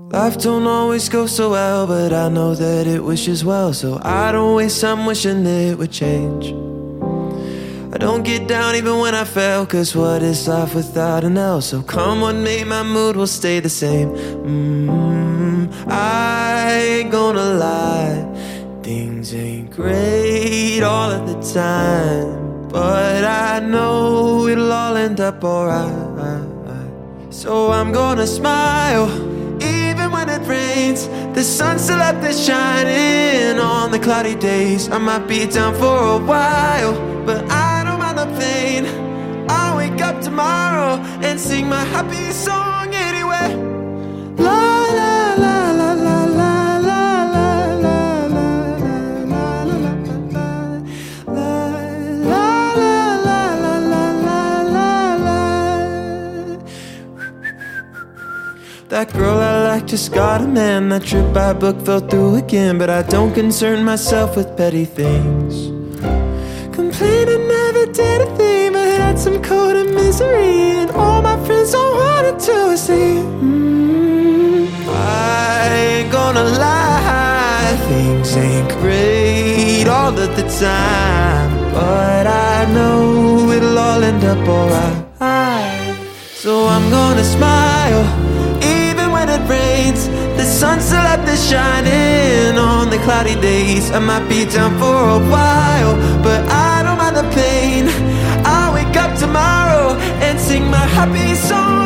Life don't always go so well, but I know that it wishes well, so I don't waste time wishing it would change. I don't get down even when I fail, cause what is life without an L? So come what may, my mood will stay the same. I ain't gonna lie, things ain't great all of the time, but I know it'll all end up alright. So I'm gonna smile even when it rains. The sun still up there shining on the cloudy days. I might be down for a while, but I don't mind the pain. I'll wake up tomorrow and sing my happy song anyway. La la la la la la la la la la. That girl I like just got a man. That trip I booked fell through again, but I don't concern myself with petty things. Complaining never did a thing, but had some cold and misery, and all my friends all wanted to see. I ain't gonna lie, things ain't great all of the time, but I know it'll all end up alright. So I'm gonna smile even when it rains. The sun's still up there shining on the cloudy days. I might be down for a while, but I don't mind the pain. I'll wake up tomorrow and sing my happy song